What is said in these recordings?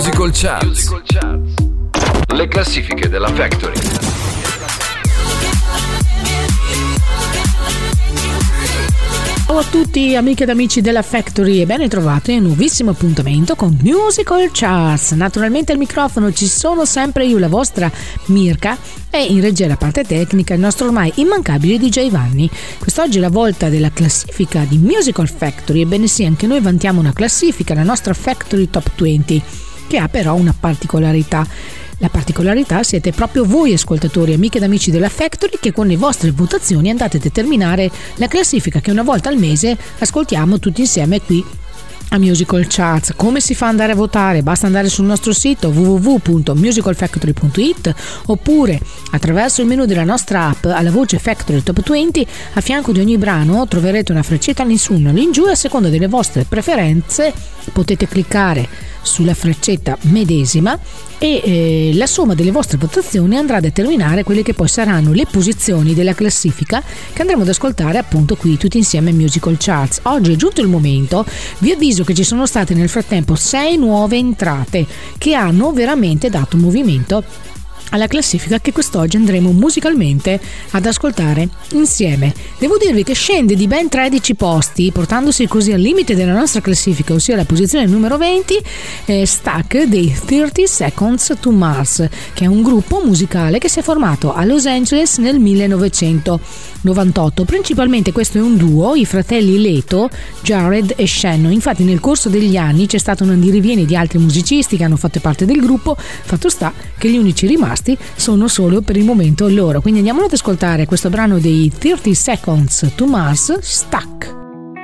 Musical Charts. Le classifiche della Factory. Ciao a tutti amiche ed amici della Factory e ben ritrovati a un nuovissimo appuntamento con Musical Charts. Naturalmente al microfono ci sono sempre io, la vostra Mirka, e in regia la parte tecnica il nostro ormai immancabile DJ Vanni. Quest'oggi è la volta della classifica di Musical Factory. Ebbene sì, anche noi vantiamo una classifica, la nostra Factory Top 20, che ha però una particolarità. La particolarità siete proprio voi ascoltatori, amiche ed amici della Factory, che con le vostre votazioni andate a determinare la classifica che una volta al mese ascoltiamo tutti insieme qui a Musical Charts. Come si fa ad andare a votare? Basta andare sul nostro sito www.musicalfactory.it oppure attraverso il menu della nostra app alla voce Factory Top 20. A fianco di ogni brano troverete una freccetta all'insù o all'ingiù, a seconda delle vostre preferenze potete cliccare sulla freccetta medesima e la somma delle vostre votazioni andrà a determinare quelle che poi saranno le posizioni della classifica che andremo ad ascoltare appunto qui tutti insieme a Musical Charts. Oggi è giunto il momento, vi avviso che ci sono state nel frattempo 6 nuove entrate che hanno veramente dato movimento alla classifica che quest'oggi andremo musicalmente ad ascoltare insieme. Devo dirvi che scende di ben 13 posti, portandosi così al limite della nostra classifica, ossia la posizione numero 20, Stuck dei 30 Seconds to Mars, che è un gruppo musicale che si è formato a Los Angeles nel 1998. Principalmente questo è un duo, i fratelli Leto, Jared e Shannon. Infatti nel corso degli anni c'è stato un andirivieni di altri musicisti che hanno fatto parte del gruppo, fatto sta che gli unici rimasti sono solo per il momento loro. Quindi andiamo ad ascoltare questo brano dei 30 Seconds to Mars, Stuck.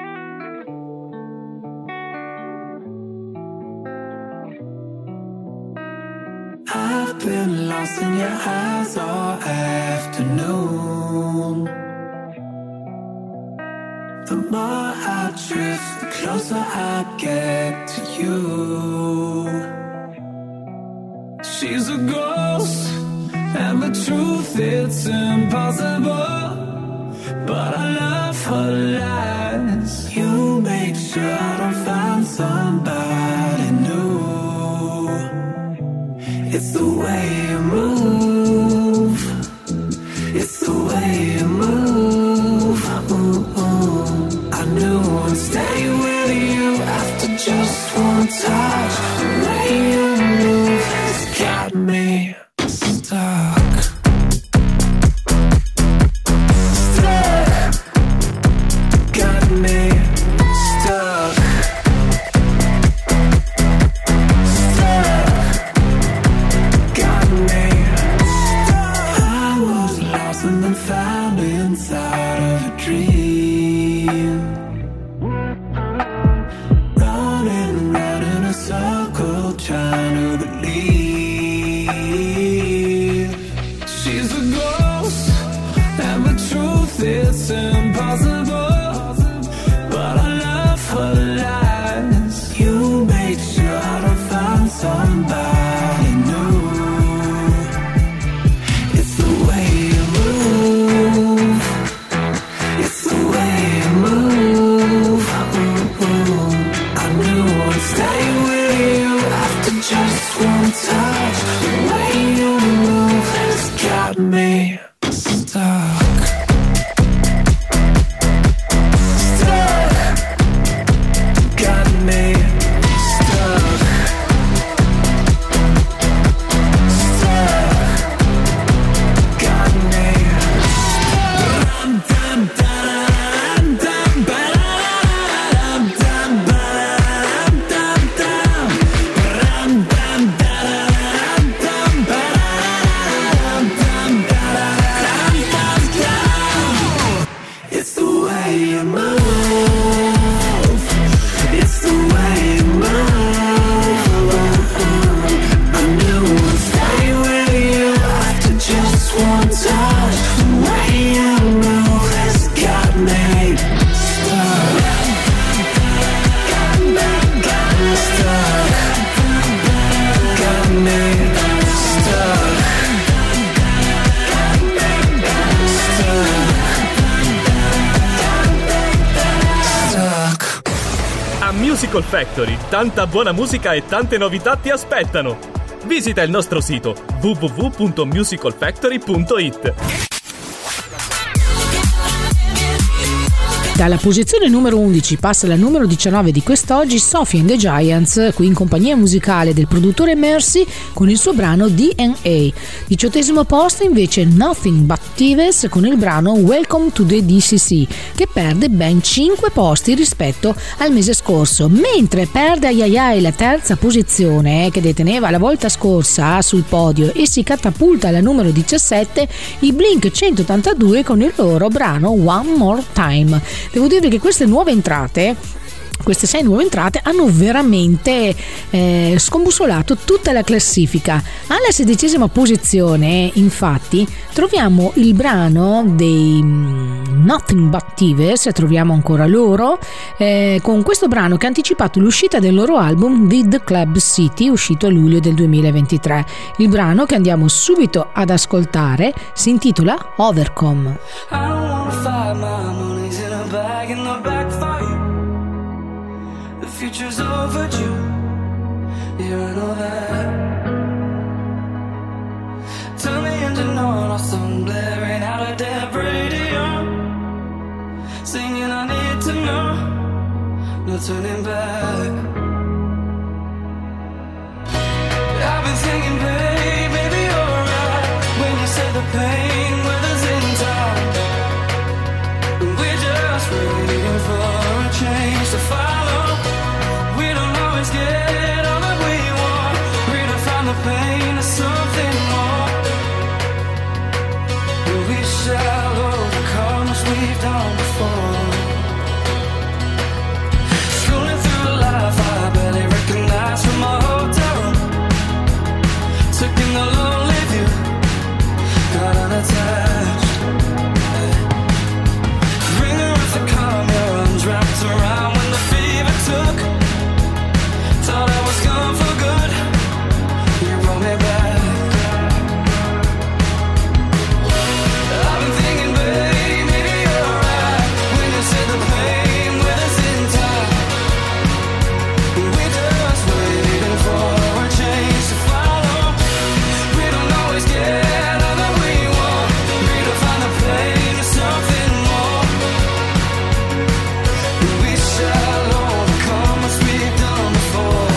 I've been lost in your eyes all afternoon. The more I drift, the closer I get to you. She's a ghost, and the truth, it's impossible. But I love her lies. You make sure I don't find somebody new. It's the way you move. It's the way you move. I knew I'd stay with you after just one touch. The way you move has got me stuck. Stuck. Got Musical Factory. Tanta buona musica e tante novità ti aspettano. Visita il nostro sito www.musicalfactory.it. Dalla posizione numero 11 passa alla numero 19 di quest'oggi Sophie and the Giants, qui in compagnia musicale del produttore Mercy con il suo brano DNA. 18° posto invece Nothing But Thieves con il brano Welcome to the DCC, che perde ben 5 posti rispetto al mese scorso, mentre perde ai la terza posizione che deteneva la volta scorsa sul podio e si catapulta alla numero 17 i Blink 182 con il loro brano One More Time. Devo dire che queste 6 nuove entrate hanno veramente scombussolato tutta la classifica. Alla 16° posizione, infatti, troviamo il brano dei Nothing But Thieves, troviamo ancora loro, con questo brano che ha anticipato l'uscita del loro album The Club City, uscito a luglio del 2023. Il brano che andiamo subito ad ascoltare si intitola Overcome. Bag in the back for you. The future's overdue. Yeah, I know that. Turn the engine on, our song blaring out a dead radio. Singing I need to know. No turning back. I've been thinking, babe, maybe you're right when you say the pain weathers in time. Waiting for a change to follow. We don't always get all that we want. Redefine the pain as something more. We shall overcome as we've done before. Scrolling through life, I barely recognize from my hotel room. Taking the lonely view, got unattached. Wrapped around when the fever took. Thought I was gone for good. You brought me back. I've been thinking, babe, maybe you're right when you say the pain with us in time. We're just waiting for a change to follow. We don't always get all that we want. Redefine the pain to something more. Shall overcome as we've done before.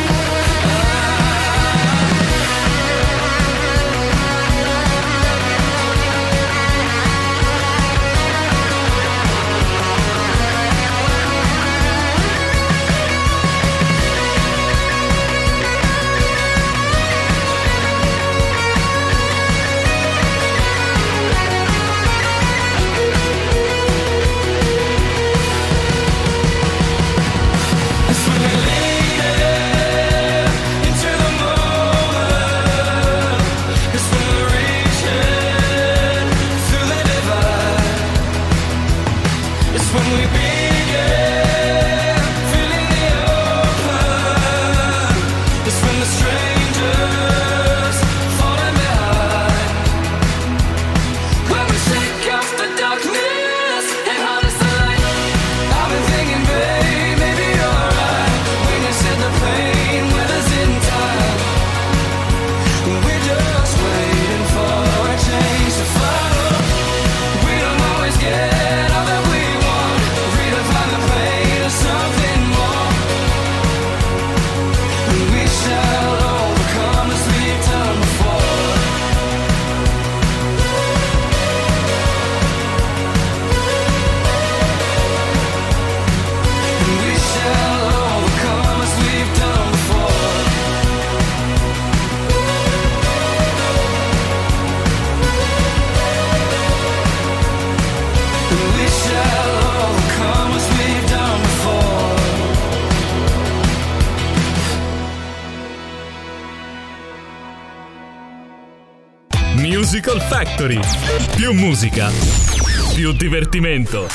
Musical Factory. Più musica, più divertimento.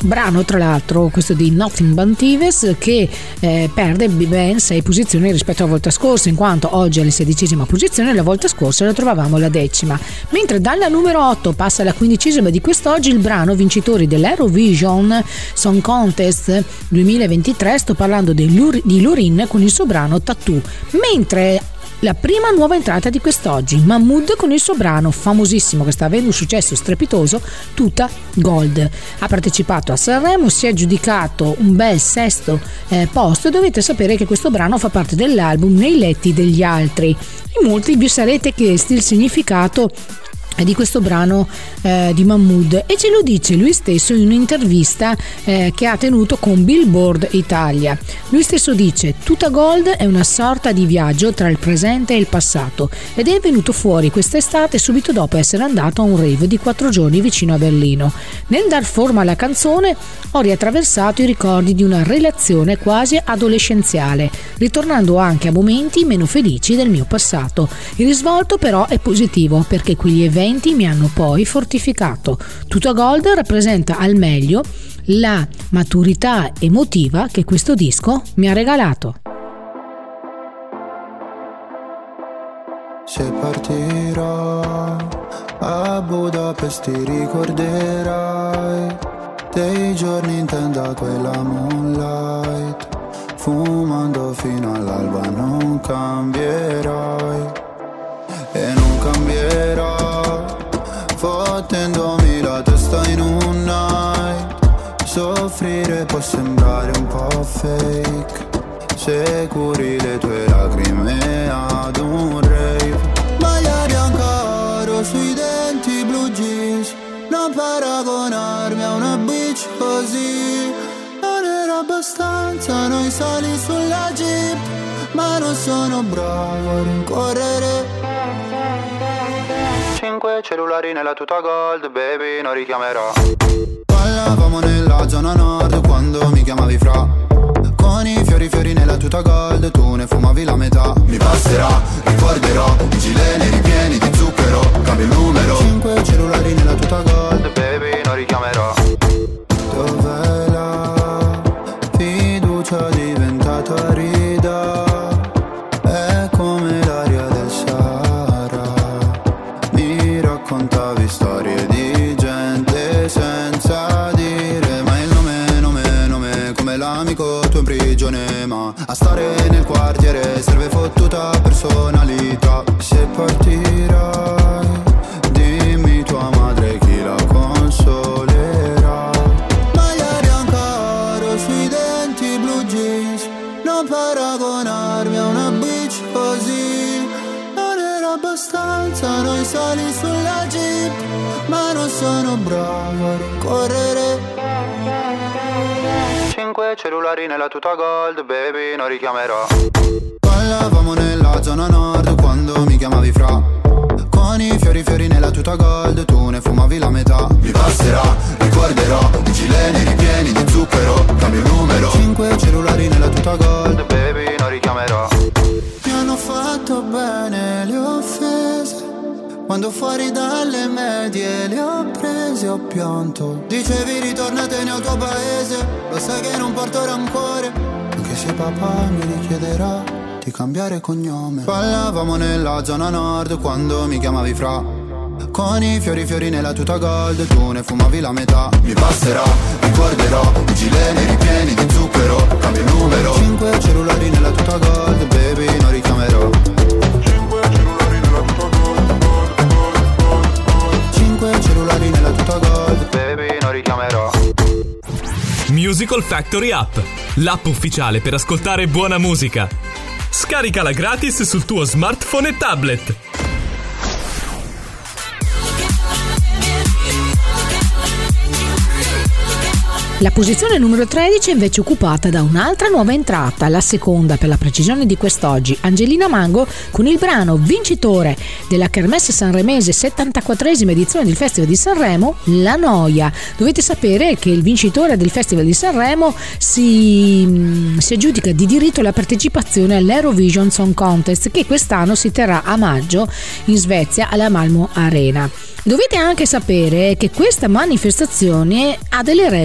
Brano tra l'altro questo di Nothing But Thieves che perde ben 6 posizioni rispetto alla volta scorsa, in quanto oggi è alla 16ª posizione, la volta scorsa la trovavamo alla 10ª, mentre dalla numero 8 passa alla 15ª di quest'oggi il brano vincitore dell'Eurovision Song Contest 2023, sto parlando di Lorin con il suo brano Tattoo, mentre la prima nuova entrata di quest'oggi, Mahmood con il suo brano famosissimo che sta avendo un successo strepitoso, Tuta Gold. Ha partecipato a Sanremo, si è aggiudicato un bel 6° posto e dovete sapere che questo brano fa parte dell'album Nei letti degli altri. In molti vi sarete chiesti il significato di questo brano di Mahmood e ce lo dice lui stesso in un'intervista che ha tenuto con Billboard Italia. Lui stesso dice: Tuta Gold è una sorta di viaggio tra il presente e il passato ed è venuto fuori quest'estate subito dopo essere andato a un rave di 4 giorni vicino a Berlino. Nel dar forma alla canzone ho riattraversato i ricordi di una relazione quasi adolescenziale, ritornando anche a momenti meno felici del mio passato. Il risvolto però è positivo perché quegli eventi mi hanno poi fortificato. Tuta Gold rappresenta al meglio la maturità emotiva che questo disco mi ha regalato. Se partirò a Budapest ti ricorderai dei giorni in tenda quella moonlight, fumando fino all'alba. Non cambierai e non cambierò, fottendomi la testa in un night. Soffrire può sembrare un po' fake se curi le tue lacrime ad un rave. Maglia bianca oro sui denti, blue jeans, non paragonarmi a una bitch così. Non era abbastanza noi sali sulla jeep, ma non sono bravo a rincorrere. 5 cellulari nella tuta gold, baby, non richiamerò. Ballavamo nella zona nord quando mi chiamavi fra, con i fiori nella tuta gold, tu ne fumavi la metà. Mi passerà, ricorderò, i gileni ripieni di zucchero, cambio il numero. 5 cellulari nella tuta gold, baby, non richiamerò. Dov'è la fiducia diventata rida? È come l'aria del Sahara. Mi raccontavi storie di gente senza dire mai il nome, come l'amico tuo in prigione. Ma a stare nel quartiere serve fottuta personalità. Se partirai, dimmi tua madre chi la consolerà. Maglia bianca oro sui denti, blue jeans, non paragonarmi a una bitch così. Non era abbastanza noi sali sulla jeep, ma non sono bravo a rincorrere. 5 cellulari nella tuta gold, baby, non richiamerò. Ballavamo nella zona nord quando mi chiamavi fra, con i fiori nella tuta gold, tu ne fumavi la metà. Mi passerà, ricorderò, i gileni ripieni di zucchero, cambio il numero. 5 cellulari nella tuta gold, baby, non richiamerò. Mi hanno fatto bene le offese, quando fuori dalle medie le ho prese, ho pianto. Dicevi ritornatene al tuo paese, lo sai che non porto rancore, anche se papà mi richiederà di cambiare cognome. Ballavamo nella zona nord quando mi chiamavi fra, con i fiori nella tuta gold, tu ne fumavi la metà. Mi passerà, ricorderò, i gileni ripieni di zucchero, cambio il numero. 5 cellulari nella tuta gold, baby, non richiamerò. 5 cellulari nella tuta gold, 5 cellulari nella tuta gold, baby, non richiamerò. Musical Factory App, l'app ufficiale per ascoltare buona musica. Scaricala gratis sul tuo smartphone e tablet. La posizione numero 13 è invece occupata da un'altra nuova entrata, la seconda per la precisione di quest'oggi, Angelina Mango con il brano vincitore della Kermesse Sanremese 74esima edizione del Festival di Sanremo, La Noia. Dovete sapere che il vincitore del Festival di Sanremo si aggiudica di diritto la partecipazione all'Eurovision Song Contest, che quest'anno si terrà a maggio in Svezia alla Malmö Arena. Dovete anche sapere che questa manifestazione ha delle regole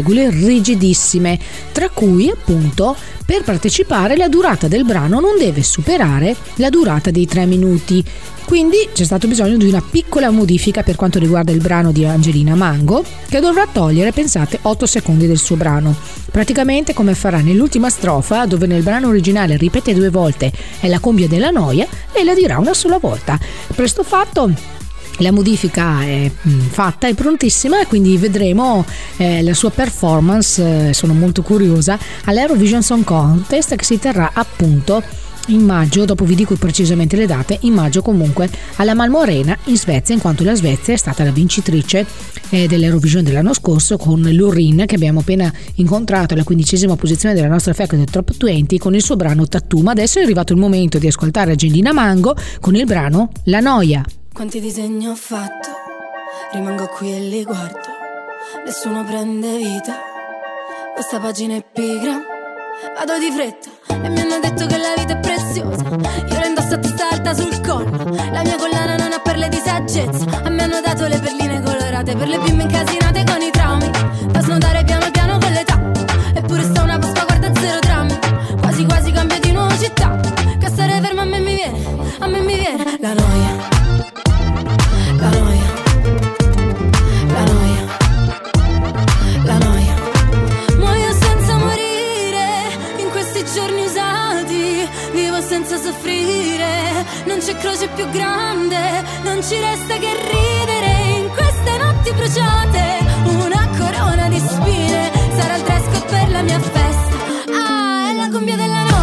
rigidissime, tra cui appunto per partecipare la durata del brano non deve superare la durata dei 3 minuti. Quindi c'è stato bisogno di una piccola modifica per quanto riguarda il brano di Angelina Mango, che dovrà togliere, pensate, 8 secondi del suo brano. Praticamente come farà nell'ultima strofa, dove nel brano originale ripete 2 volte "è la combia della noia", lei la dirà una sola volta. Presto fatto, la modifica è fatta, è prontissima, e quindi vedremo la sua performance, sono molto curiosa, all'Eurovision Song Contest, che si terrà appunto in maggio. Dopo vi dico precisamente le date. In maggio comunque alla Malmö Arena in Svezia, in quanto la Svezia è stata la vincitrice dell'Eurovision dell'anno scorso, con Loreen, che abbiamo appena incontrato alla 15ª posizione della nostra Factory Top 20 con il suo brano Tattoo. Ma adesso è arrivato il momento di ascoltare Angelina Mango con il brano La Noia. Quanti disegni ho fatto, rimango qui e li guardo, nessuno prende vita, questa pagina è pigra, vado di fretta e mi hanno detto che la vita è preziosa, io la indosso a testa alta sul collo, la mia collana non ha perle di saggezza, a me hanno dato le perline colorate per le bimbe incasinate con i traumi, da snodare piano piano con l'età, eppure sta una Pasqua, guarda zero drammi, quasi quasi cambio di nuova città, che stare ferma a me mi viene la noia. La noia, la noia, la noia. Muoio senza morire in questi giorni usati, vivo senza soffrire, non c'è croce più grande, non ci resta che ridere in queste notti bruciate, una corona di spine, sarà il dress code per la mia festa, ah, è la cumbia della noia.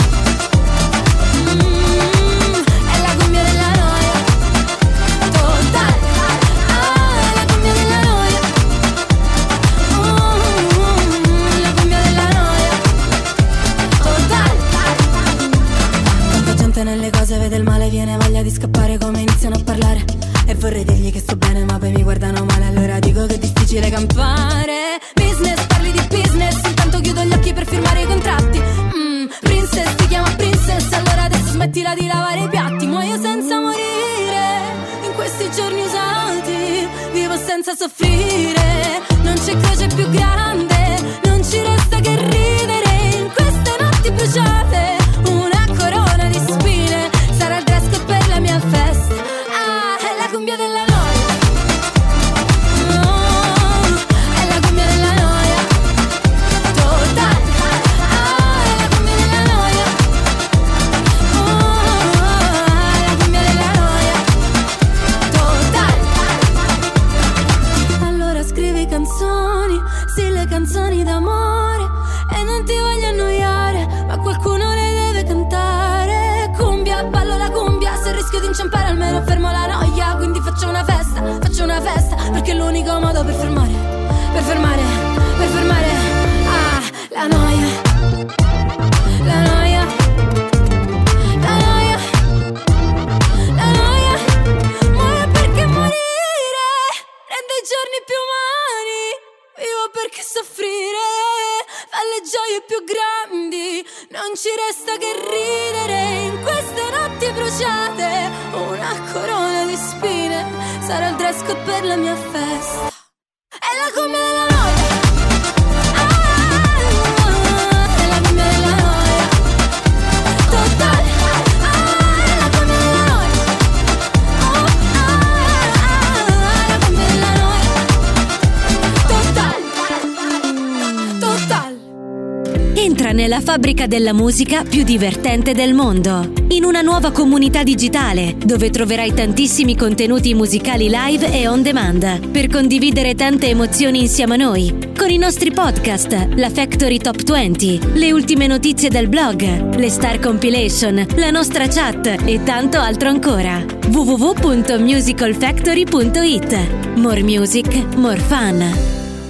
Nelle cose vede il male, viene voglia di scappare come iniziano a parlare, e vorrei dirgli che sto bene ma poi mi guardano male, allora dico che è difficile campare. Business, parli di business, intanto chiudo gli occhi per firmare i contratti. Princess, ti chiama princess, allora adesso smettila di lavare i piatti. Muoio senza morire in questi giorni usati, vivo senza soffrire, non c'è croce più grande, non ci resta che ridere in queste notti bruciate, una corona di spine, sarà il dress code per la mia festa, ah, è la cumbia della noia, oh, è la cumbia della noia, totale, ah, è la cumbia della noia, oh, è la cumbia della noia, totale. Allora scrivi canzoni, sì, le canzoni d'amore, e non ti voglio annoiare, ma qualcuno le deve cantare. Cumbia, ballo la cumbia, se rischio di inciampare almeno fermo la noia, quindi faccio una festa, perché è l'unico modo per fermare, ah, la noia, la noia, la noia, la noia. Muoio perché morire rende i giorni più umani, vivo perché soffrire fa le gioie più grandi, non ci resta che ridere in queste notti bruciate, una corona di spine, sarà il dress code per la mia festa, è la cumbia della noia, ah, è la cumbia della noia, totale, ah, è la cumbia della noia, oh, ah, è la cumbia della noia, totale. Entra nella fabbrica della musica più divertente del mondo, in una nuova comunità digitale dove troverai tantissimi contenuti musicali live e on demand per condividere tante emozioni insieme a noi, con i nostri podcast, la Factory Top 20, le ultime notizie del blog, le Star Compilation, la nostra chat e tanto altro ancora. www.musicalfactory.it. More music, more fun.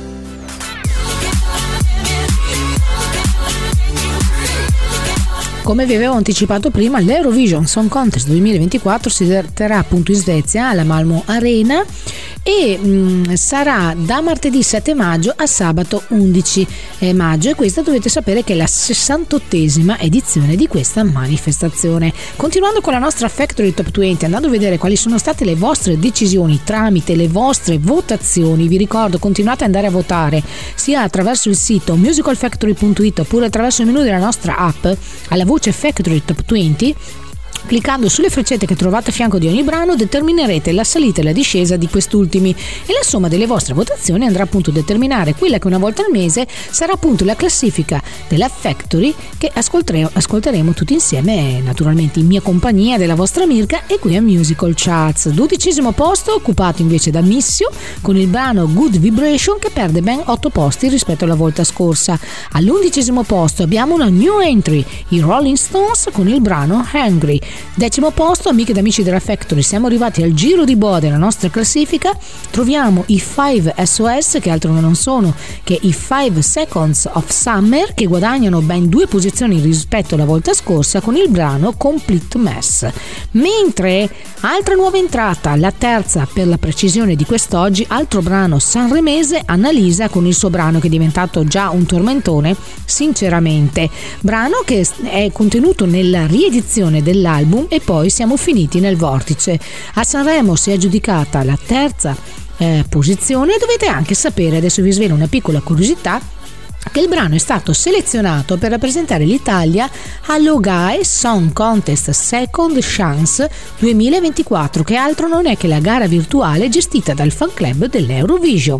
Come vi avevo anticipato prima, l'Eurovision Song Contest 2024 si terrà appunto in Svezia alla Malmö Arena, e sarà da martedì 7 maggio a sabato 11 maggio, e questa dovete sapere che è la 68esima edizione di questa manifestazione. Continuando con la nostra Factory Top 20, andando a vedere quali sono state le vostre decisioni tramite le vostre votazioni, vi ricordo, continuate ad andare a votare sia attraverso il sito musicalfactory.it oppure attraverso il menu della nostra app alla voce Factory Top 20. Cliccando sulle freccette che trovate a fianco di ogni brano determinerete la salita e la discesa di quest'ultimi, e la somma delle vostre votazioni andrà appunto a determinare quella che una volta al mese sarà appunto la classifica della Factory che ascolteremo tutti insieme, naturalmente in mia compagnia, della vostra Mirka e qui a Musical Charts. 12° posto occupato invece da Missio con il brano Good Vibration, che perde ben 8 posti rispetto alla volta scorsa. All'11° posto abbiamo una new entry, i Rolling Stones con il brano Hungry. 10° posto, amiche ed amici della Factory, siamo arrivati al giro di boa della nostra classifica. Troviamo i 5 SOS, che altro non sono che i 5 Seconds of Summer, che guadagnano ben 2 posizioni rispetto alla volta scorsa con il brano Complete Mess. Mentre altra nuova entrata, la terza per la precisione di quest'oggi, altro brano sanremese, Annalisa con il suo brano che è diventato già un tormentone, Sinceramente, brano che è contenuto nella riedizione dell'album E poi siamo finiti nel vortice. A Sanremo si è aggiudicata la terza posizione, e dovete anche sapere, adesso vi svelo una piccola curiosità, che il brano è stato selezionato per rappresentare l'Italia all'Ogae Song Contest Second Chance 2024, che altro non è che la gara virtuale gestita dal fan club dell'Eurovision.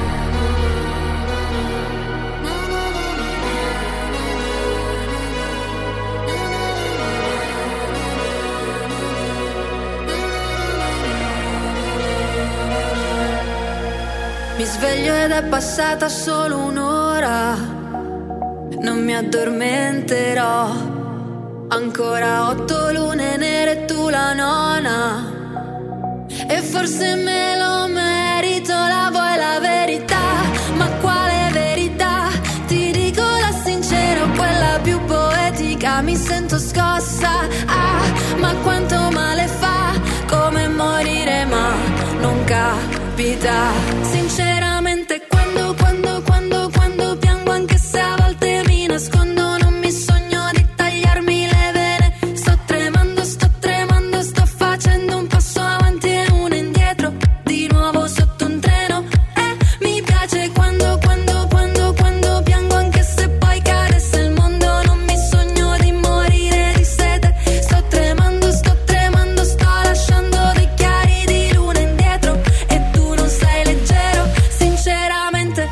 Mi sveglio ed è passata solo un'ora, non mi addormenterò. Ancora 8 lune nere e tu la nona, e forse me lo merito. La vuoi la verità? Ma quale verità? Ti dico la sincera, quella più poetica. Mi sento scossa, ma quanto male fa, come morire ma non capita. Sinceramente quando piango, anche se a volte mi nascondo, non mi sogno di tagliarmi le vene. Sto tremando, sto facendo un passo avanti e uno indietro, di nuovo sotto un treno. Mi piace quando piango, anche se poi cadesse il mondo, non mi sogno di morire di sete. Sto tremando, sto lasciando dei chiari di luna indietro, e tu non sei leggero. Sinceramente,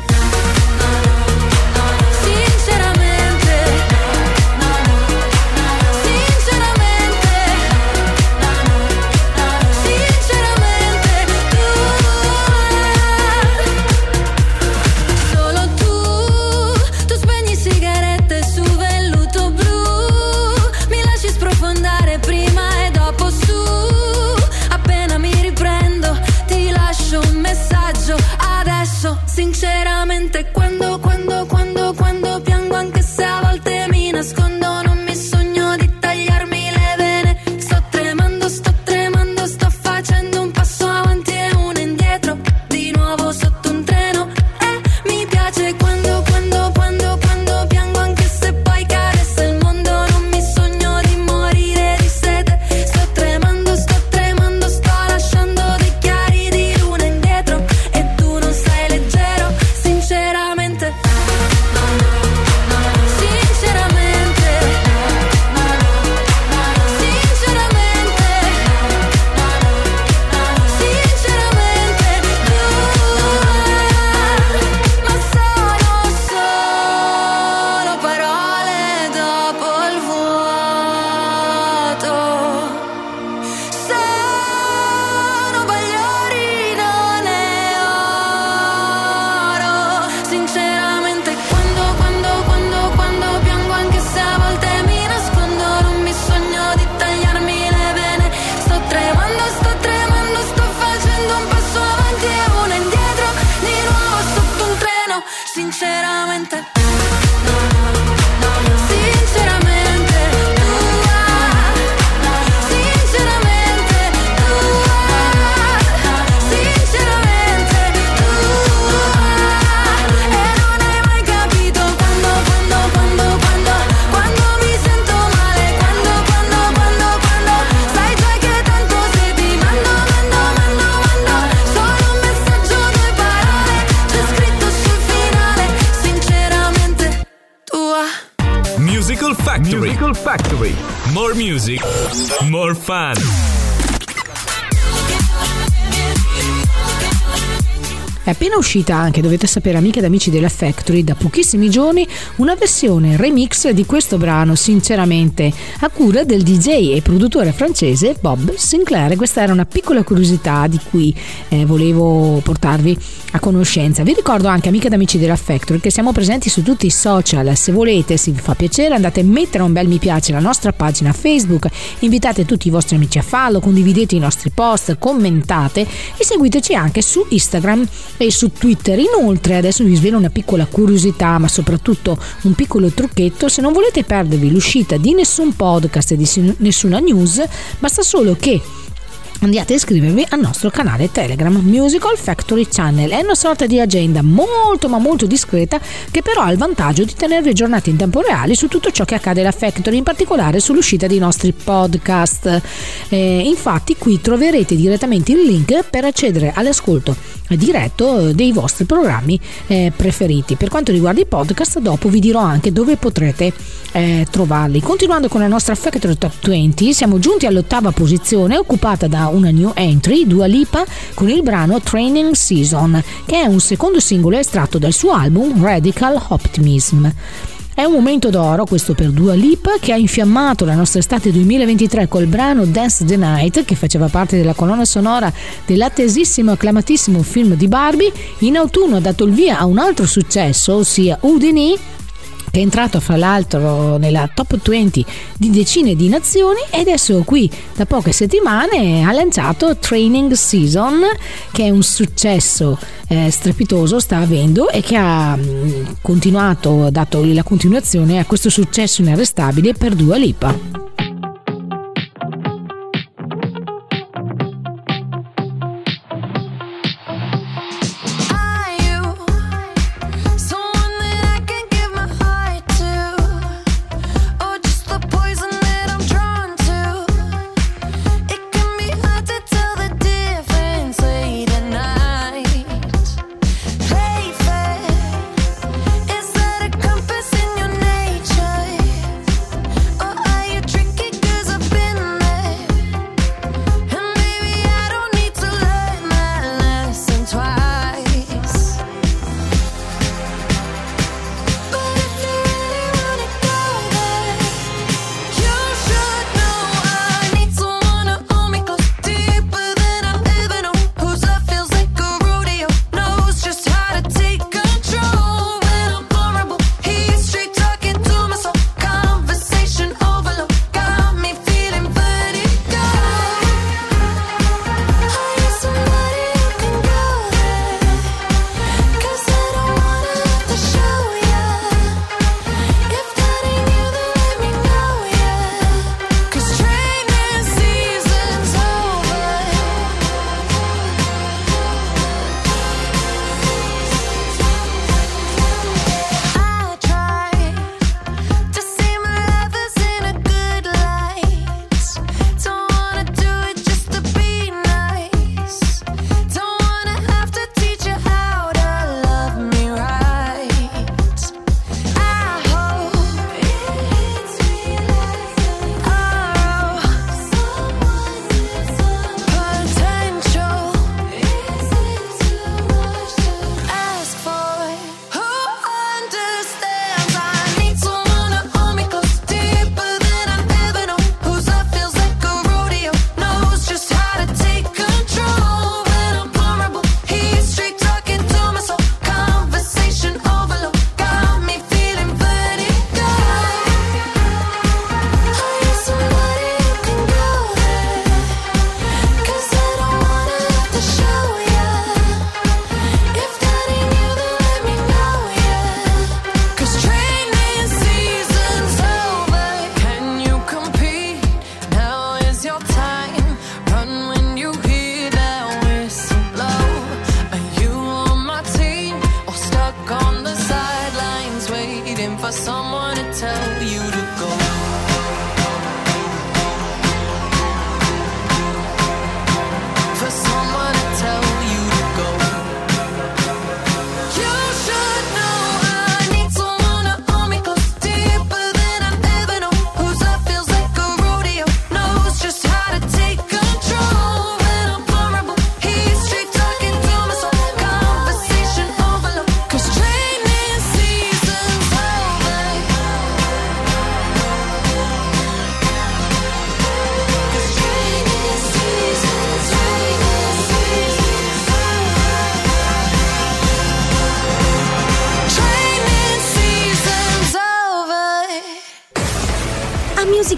solo tu spegni sigarette su velluto blu, mi lasci sprofondare prima e dopo su. Appena mi riprendo ti lascio un messaggio adesso. Sinceramente quando piango, anche se a volte mi nascondo, non mi sogno di tagliarmi le vene. Sto tremando, sto facendo un passo avanti e uno indietro, di nuovo sotto un treno. Mi piace quando piango, anche se poi cadesse il mondo, non mi sogno di morire di sete. Sto tremando, sto lasciando dei chiari di luna indietro, e tu non sei leggero. Sinceramente, ma sono solo parole dopo il vuoto. Sono bagliori, non è oro. Sinceramente quando piango, anche se a volte mi nascondo, non mi sogno di tagliarmi le vene. Sto tremando, sto facendo un passo avanti e uno indietro, di nuovo sotto un treno. Sinceramente, sinceramente Musical Factory. Musical Factory. More music, more fun. È appena uscita anche, dovete sapere amiche ed amici della Factory, da pochissimi giorni una versione remix di questo brano, sinceramente a cura del DJ e produttore francese Bob Sinclair. Questa era una piccola curiosità di cui volevo portarvi a conoscenza. Vi ricordo anche, amiche ed amici della Factory, che siamo presenti su tutti i social. Se volete, se vi fa piacere, andate a mettere un bel mi piace alla nostra pagina Facebook, invitate tutti i vostri amici a farlo, condividete i nostri post, commentate e seguiteci anche su Instagram e su Twitter. Inoltre adesso vi svelo una piccola curiosità, ma soprattutto un piccolo trucchetto. Se non volete perdervi l'uscita di nessun podcast e di nessuna news, basta solo che andiate a iscrivervi al nostro canale Telegram Musical Factory Channel. È una sorta di agenda molto ma molto discreta, che però ha il vantaggio di tenervi aggiornati in tempo reale su tutto ciò che accade alla Factory, in particolare sull'uscita dei nostri podcast. Infatti qui troverete direttamente il link per accedere all'ascolto diretto dei vostri programmi preferiti. Per quanto riguarda i podcast, dopo vi dirò anche dove potrete trovarli. Continuando con la nostra Factory Top 20, siamo giunti all'8ª posizione, occupata da una new entry, Dua Lipa, con il brano Training Season, che è un secondo singolo estratto dal suo album Radical Optimism. È un momento d'oro questo per Dua Lipa, che ha infiammato la nostra estate 2023 col brano Dance the Night, che faceva parte della colonna sonora dell'attesissimo e acclamatissimo film di Barbie. In autunno ha dato il via a un altro successo, ossia Houdini, che è entrato fra l'altro nella top 20 di decine di nazioni, e adesso qui da poche settimane ha lanciato Training Season, che è un successo strepitoso, sta avendo, e che ha continuato, dato la continuazione a questo successo inarrestabile per Dua Lipa. Is that a compass in your nature? Or are you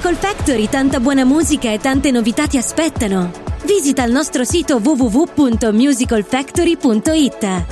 Musical Factory tanta buona musica e tante novità ti aspettano. Visita il nostro sito www.musicalfactory.it.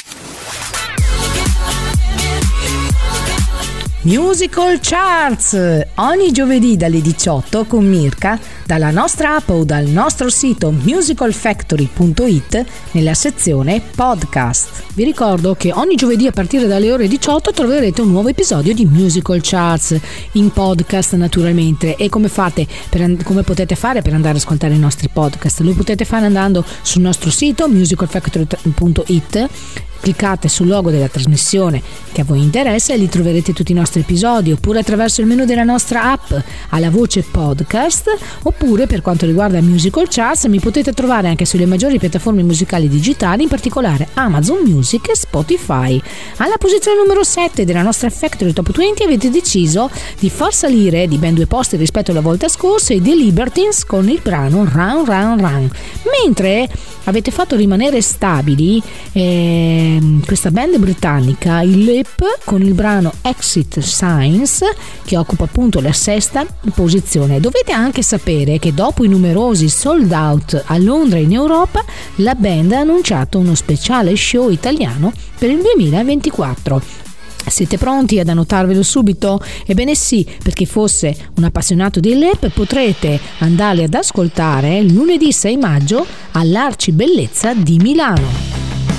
Musical Charts, ogni giovedì dalle 18 con Mirka, dalla nostra app o dal nostro sito musicalfactory.it nella sezione podcast. Vi ricordo che ogni giovedì a partire dalle ore 18 troverete un nuovo episodio di Musical Charts in podcast naturalmente. E come potete fare per andare ad ascoltare i nostri podcast? Lo potete fare andando sul nostro sito musicalfactory.it. Cliccate sul logo della trasmissione che a voi interessa e lì troverete tutti i nostri episodi, oppure attraverso il menu della nostra app alla voce podcast, oppure per quanto riguarda Musical Charts mi potete trovare anche sulle maggiori piattaforme musicali digitali, in particolare Amazon Music e Spotify. Alla posizione numero 7 della nostra Factory Top 20 avete deciso di far salire di ben 2 posti rispetto alla volta scorsa i The Libertines con il brano Run Run Run, mentre avete fatto rimanere stabili questa band britannica, il Lip, con il brano Exit Signs, che occupa appunto la 6ª posizione. Dovete anche sapere che dopo i numerosi sold out a Londra e in Europa, la band ha annunciato uno speciale show italiano per il 2024. Siete pronti ad annotarvelo subito? Ebbene sì, per chi fosse un appassionato di Lep potrete andare ad ascoltare lunedì 6 maggio all'Arcibellezza di Milano.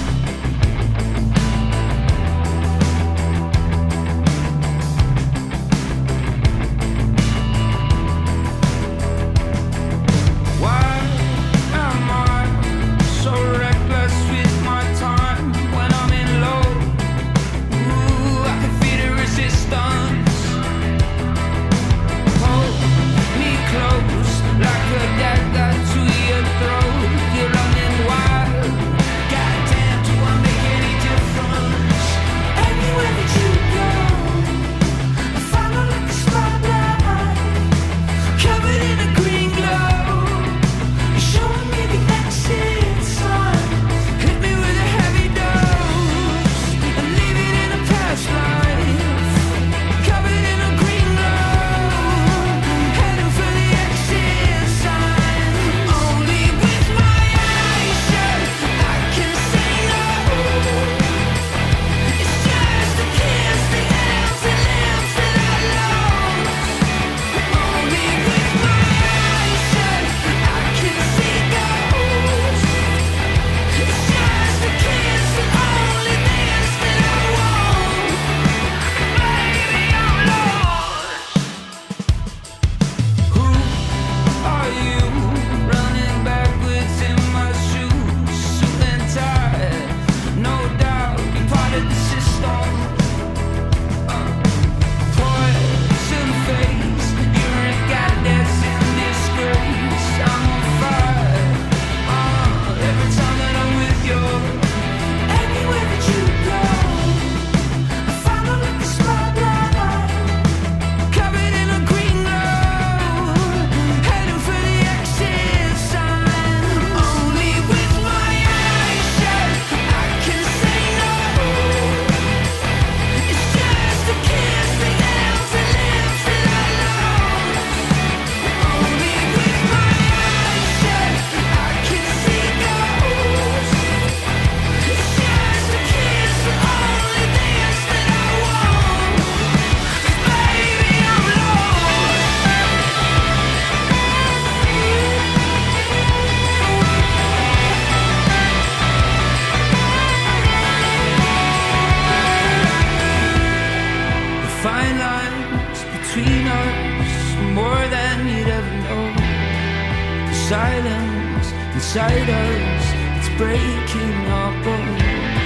silence inside us, it's breaking our bones.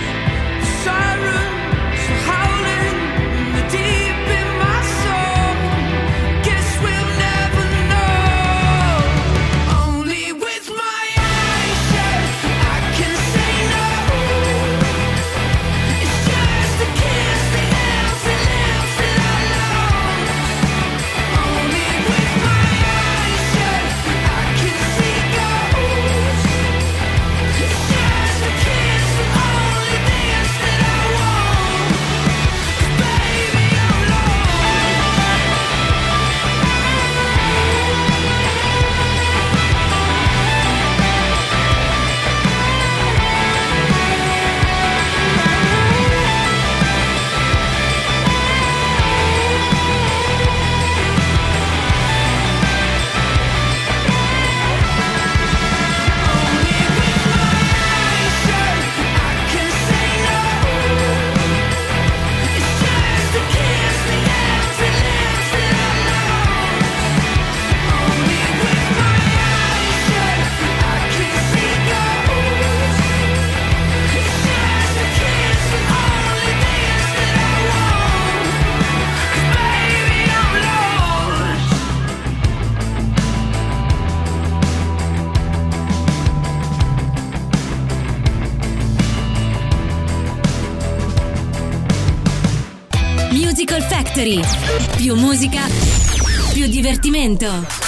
Sirens are howling in the deep in my soul. Guess we'll never know. Only with my eyes shut I can say no. It's just a kiss that helps and lives it alone. Only with my eyes shut I can see ghosts. It's just a kiss that Musical Factory. Più musica, più divertimento.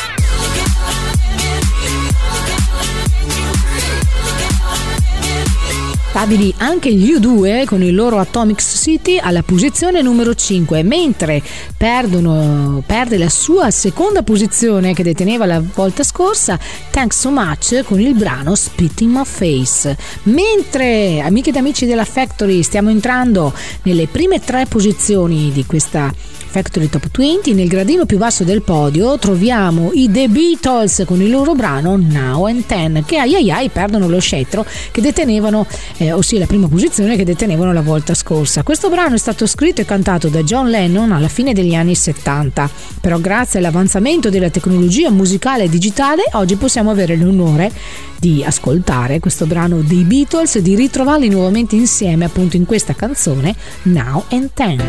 Stabili anche gli U2 con il loro Atomic City alla posizione numero 5, mentre perde la sua seconda posizione che deteneva la volta scorsa Thanks So Much con il brano Spit in My Face. Mentre, amiche ed amici della Factory, stiamo entrando nelle prime 3 posizioni di questa Factory Top 20, nel gradino più basso del podio troviamo i The Beatles con il loro brano Now and Then, che perdono lo scettro che detenevano, ossia la prima posizione che detenevano la volta scorsa. Questo brano è stato scritto e cantato da John Lennon alla fine degli anni 70, però grazie all'avanzamento della tecnologia musicale e digitale oggi possiamo avere l'onore di ascoltare questo brano dei Beatles e di ritrovarli nuovamente insieme appunto in questa canzone Now and Then.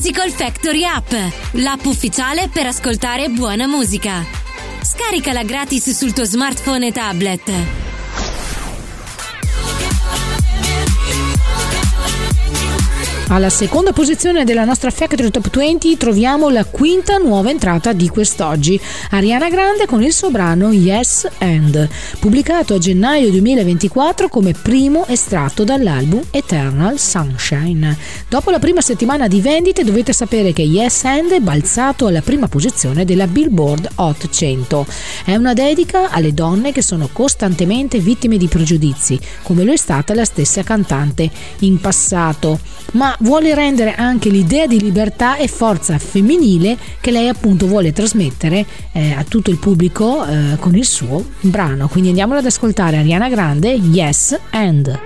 Musical Factory App, l'app ufficiale per ascoltare buona musica. Scaricala gratis sul tuo smartphone e tablet. Alla seconda posizione della nostra Factory Top 20 troviamo la quinta nuova entrata di quest'oggi, Ariana Grande con il suo brano Yes and, pubblicato a gennaio 2024 come primo estratto dall'album Eternal Sunshine. Dopo la prima settimana di vendite dovete sapere che Yes and è balzato alla prima posizione della Billboard Hot 100. È una dedica alle donne che sono costantemente vittime di pregiudizi, come lo è stata la stessa cantante in passato, ma vuole rendere anche l'idea di libertà e forza femminile che lei appunto vuole trasmettere a tutto il pubblico con il suo brano. Quindi andiamolo ad ascoltare, Ariana Grande, Yes and.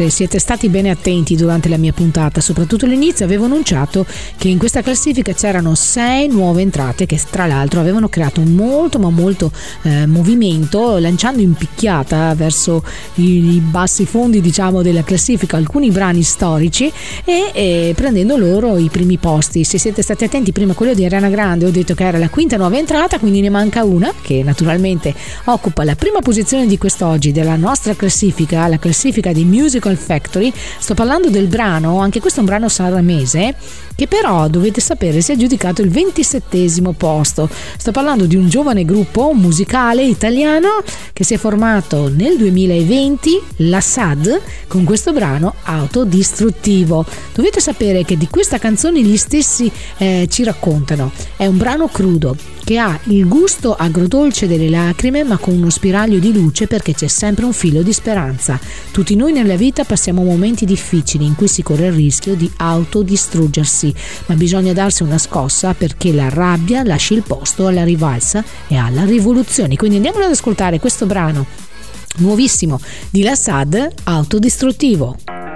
se siete stati bene attenti durante la mia puntata, soprattutto all'inizio, avevo annunciato che in questa classifica c'erano 6 nuove entrate che tra l'altro avevano creato molto movimento, lanciando in picchiata verso i bassi fondi, diciamo, della classifica alcuni brani storici e prendendo loro i primi posti. Se siete stati attenti, prima quello di Ariana Grande ho detto che era la quinta nuova entrata, quindi ne manca una che naturalmente occupa la prima posizione di quest'oggi della nostra classifica, la classifica di Musical Factory. Sto parlando del brano, anche questo è un brano sanremese, che però dovete sapere si è aggiudicato il 27° posto. Sto parlando di un giovane gruppo musicale italiano che si è formato nel 2020, la SAD, con questo brano Autodistruttivo. Dovete sapere che di questa canzone gli stessi ci raccontano: è un brano crudo che ha il gusto agrodolce delle lacrime, ma con uno spiraglio di luce, perché c'è sempre un filo di speranza. Tutti noi nella vita passiamo momenti difficili in cui si corre il rischio di autodistruggersi, ma bisogna darsi una scossa perché la rabbia lasci il posto alla rivalsa e alla rivoluzione. Quindi andiamo ad ascoltare questo brano nuovissimo di La Sad, Autodistruttivo.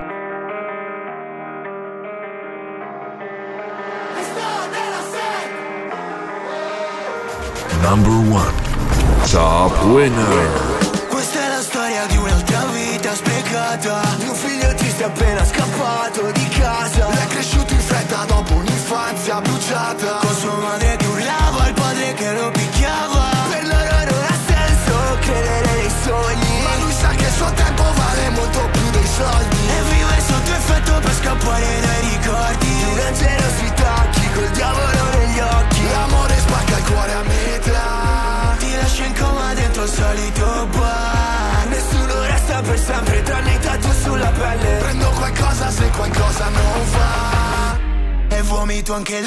Number 1 Top Winner. Questa è la storia di un'altra vita sprecata, di un figlio triste appena scappato di casa. È cresciuto in fretta dopo un'infanzia bruciata, con sua madre che urlava, il padre che lo picchiava. Per loro non ha senso credere nei sogni, ma lui sa che il suo tempo vale molto più dei soldi. E vive sotto effetto per scappare dai ricordi di una generosità, chi col diavolo negli occhi. L'amore spacca il cuore a metà, ti lascia in coma dentro il solito bar. Nessuno resta per sempre tranne i tatu sulla pelle. Prendo qualcosa se qualcosa non va e vomito anche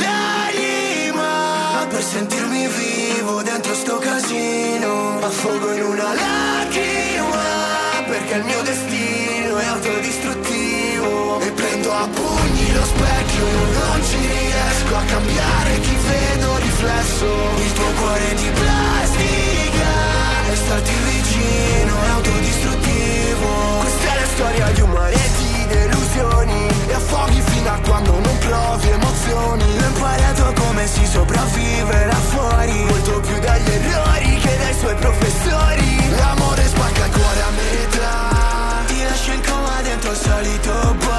l'anima per sentirmi vivo dentro sto casino. Affogo in una lacrima perché il mio destino è autodistruttivo. E prendo a pugni lo specchio, non ci riesco a cambiare chi vedo riflesso. Il tuo cuore di plastica e starti vicino è autodistruttivo. Questa è la storia di un mare di delusioni e affoghi fino a quando non provi emozioni. Ho imparato come si sopravvive là fuori, molto più dagli errori che dai suoi professori. L'amore spacca il cuore a metà, ti lascia in coma dentro il solito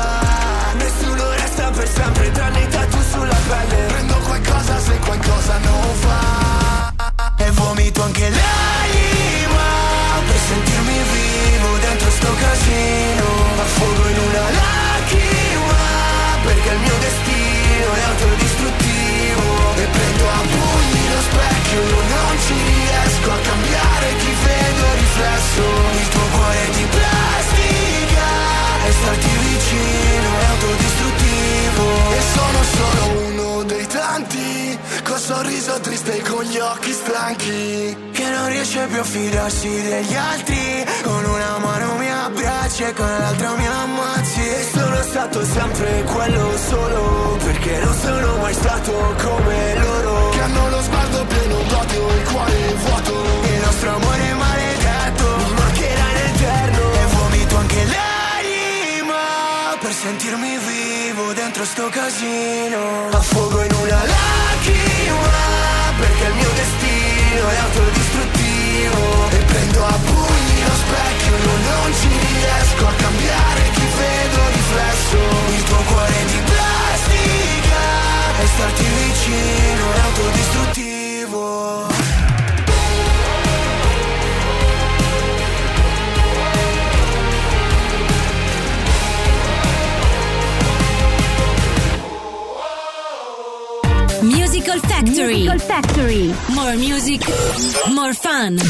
bar. Nessuno resta per sempre tranne i tatu sulla pelle. Prendo qualcosa se qualcosa non va e vomito anche l'anima per sentirmi vivo dentro sto casino. Affogo in una lacrima perché il mio destino è autodistruttivo. E prendo a pugni lo specchio, non ci riesco a cambiare chi vedo riflesso. Il tuo cuore di plastica e starti vicino è autodistruttivo. E sono solo uno dei tanti col sorriso triste e con gli occhi stanchi, che non riesce più a fidarsi degli altri. Con una mano mi abbracci e con l'altra mi ammazzi. E sono stato sempre quello solo, perché non sono mai stato come loro, che hanno lo sguardo pieno d'odio e il cuore vuoto. Il nostro amore maledetto mi mancherà in eterno e vomito anche l'anima per sentirmi vivo dentro sto casino. Affogo in una lacrima perché il mio destino è autodistruttivo. E prendo a pugni lo specchio, non ci riesco a cambiare chi vedo riflesso. Il tuo cuore di plastica e starti vicino è autodistruttivo. Musical Factory. Musical Factory. More music, more fun.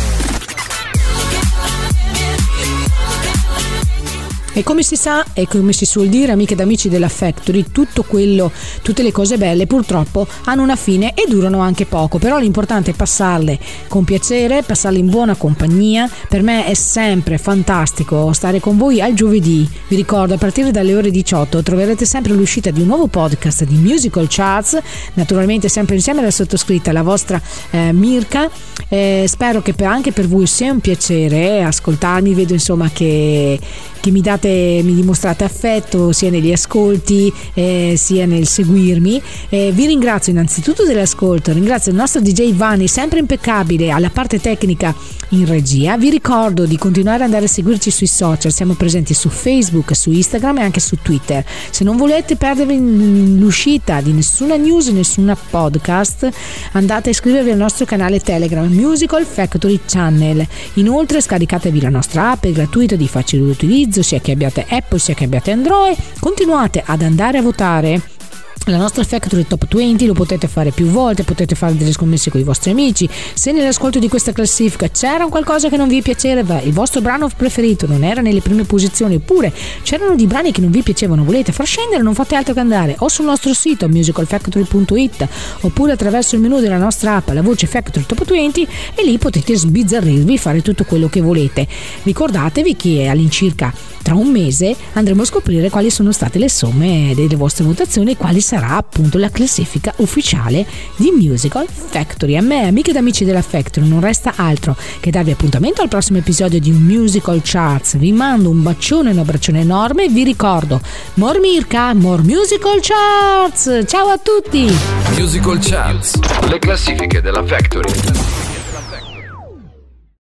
E come si sa e come si suol dire, amiche ed amici della Factory, tutte le cose belle purtroppo hanno una fine e durano anche poco, però l'importante è passarle con piacere, passarle in buona compagnia. Per me è sempre fantastico stare con voi al giovedì. Vi ricordo, a partire dalle ore 18 troverete sempre l'uscita di un nuovo podcast di Musical Charts, naturalmente sempre insieme alla sottoscritta, la vostra Mirka. Spero che anche per voi sia un piacere ascoltarmi. Vedo insomma che che mi dimostrate affetto sia negli ascolti sia nel seguirmi. Vi ringrazio innanzitutto dell'ascolto, ringrazio il nostro DJ Vanni, sempre impeccabile alla parte tecnica in regia. Vi ricordo di continuare ad andare a seguirci sui social, siamo presenti su Facebook, su Instagram e anche su Twitter. Se non volete perdervi l'uscita di nessuna news, nessuna podcast, andate a iscrivervi al nostro canale Telegram Musical Factory Channel. Inoltre scaricatevi la nostra app, è gratuita, di facile utilizzo sia che abbiate Apple sia che abbiate Android. Continuate ad andare a votare la nostra Factory Top 20, lo potete fare più volte, potete fare delle scommesse con i vostri amici. Se nell'ascolto di questa classifica c'era qualcosa che non vi piaceva, il vostro brano preferito non era nelle prime posizioni, oppure c'erano dei brani che non vi piacevano, volete far scendere, non fate altro che andare o sul nostro sito musicalfactory.it oppure attraverso il menu della nostra app, la voce Factory Top 20, e lì potete sbizzarrirvi, fare tutto quello che volete. Ricordatevi che all'incirca tra un mese andremo a scoprire quali sono state le somme delle vostre votazioni e quali sarà appunto la classifica ufficiale di Musical Factory. A me, amiche ed amici della Factory, non resta altro che darvi appuntamento al prossimo episodio di Musical Charts. Vi mando un bacione, un abbraccione enorme e vi ricordo more Mirka, more Musical Charts. Ciao a tutti. Musical Charts, le classifiche della Factory.